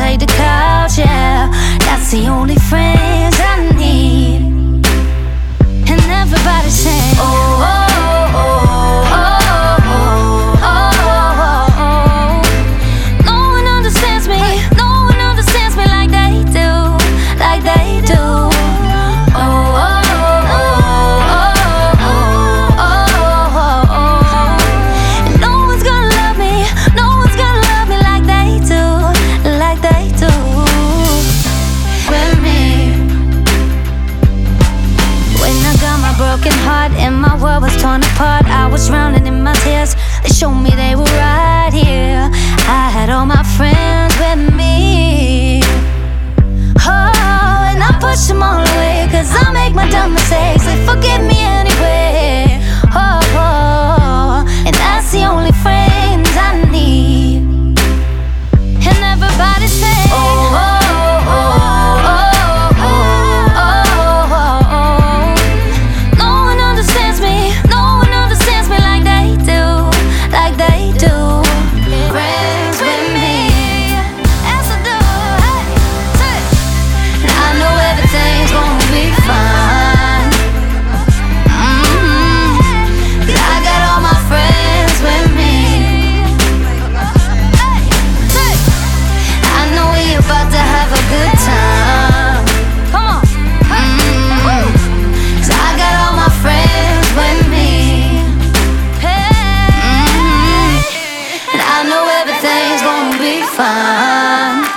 like the couch, yeah. That's the only friends I need. And everybody saying, oh, oh, oh, oh, oh, oh, oh. No one understands me, no one understands me like they do, like they do. Oh, oh, oh, oh, oh, oh, oh. And no one's gonna love me, no one's gonna love me like they do, like they do. With me, when I got my broken heart and my world was torn apart, I was drowning in my tears. They showed me they were right here. I had all my friends with me. Oh, and I push them all away, 'cause I make my dumb mistakes. They forgive me anyway. Oh, oh, and that's the only friends I need. And everybody say, oh, oh, oh, oh, oh, oh, oh, oh. No one understands me, no one understands me like they do, like they do. Friends with me, as I do, hey, say. And I know everything's gonna be fine. 'Cause I got all my friends with me. Hey, say. I know we about to have a good time. Come on. 'Cause I got all my friends with me. Hey, and I know everything's gonna be fine.